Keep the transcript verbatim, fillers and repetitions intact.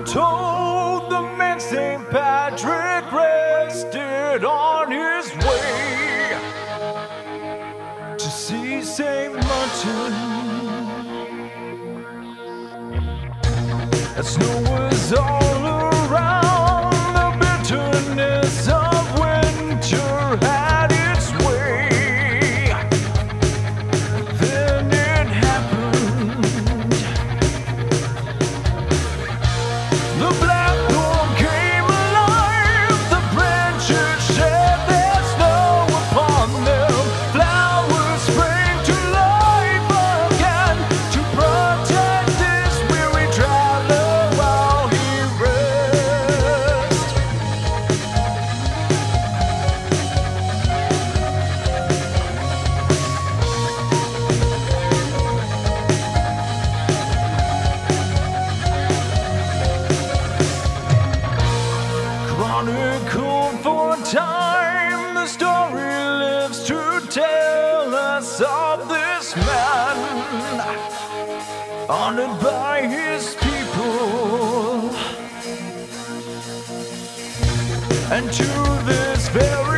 told the man Saint Patrick rested on his way to see Saint Martin. And snow was all around, the bitterness of winter had its way. Then it happened. The blackthorn came alive, the branches shed their snow upon them. Flowers sprang to life again to protect this weary traveler while he rests. Chronicled for time, the story lives to tell us of this man, honored by his people, and to this very